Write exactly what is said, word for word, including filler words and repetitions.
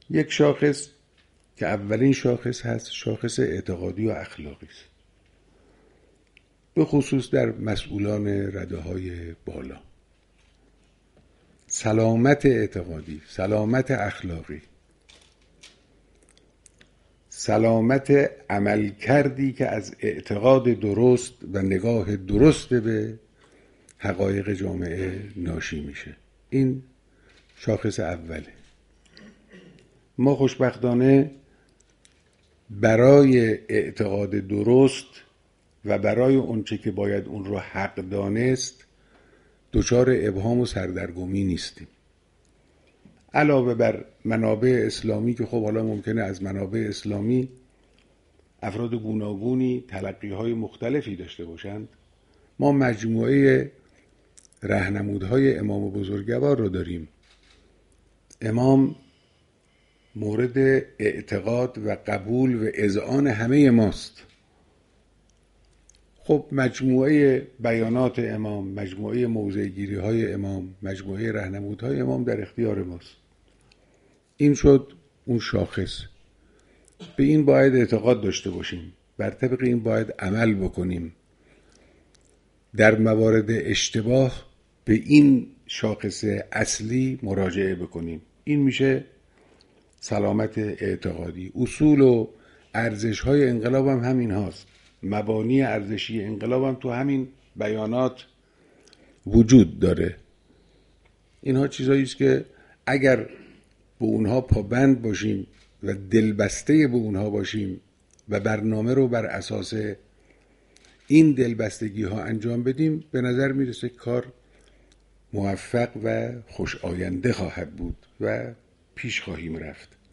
یک شاخص که اولین شاخص هست شاخص اعتقادی و اخلاقی است، به خصوص در مسئولان رده های بالا. سلامت اعتقادی، سلامت اخلاقی، سلامت عمل کردی که از اعتقاد درست و نگاه درست به حقایق جامعه ناشی میشه، این شاخص اوله. ما خوشبختانه برای اعتقاد درست و برای اونچه که باید اون رو حق دانست دچار ابهام و سردرگمی نیستیم. علاوه بر منابع اسلامی که خب حالا ممکنه از منابع اسلامی افراد گوناگونی تلقی‌های مختلفی داشته باشند، ما مجموعه راهنمودهای امام بزرگوار رو داریم. امام مورد اعتقاد و قبول و اذعان همه ماست. خب مجموعه بیانات امام، مجموعه موضع‌گیری های امام، مجموعه راهنمودهای امام در اختیار ماست. این شد اون شاخص. به این باید اعتقاد داشته باشیم، بر طبق این باید عمل بکنیم. در موارد اشتباه به این شاخص اصلی مراجعه بکنیم. این میشه سلامت اعتقادی. اصول و ارزش های انقلاب هم همین هاست. مبانی ارزشی انقلاب هم تو همین بیانات وجود داره. اینها چیزایی است که اگر به اونها پابند باشیم و دلبسته به اونها باشیم و برنامه رو بر اساس این دلبستگی ها انجام بدیم، به نظر میرسه کار موفق و خوش آینده خواهد بود و پیش خواهیم رفت.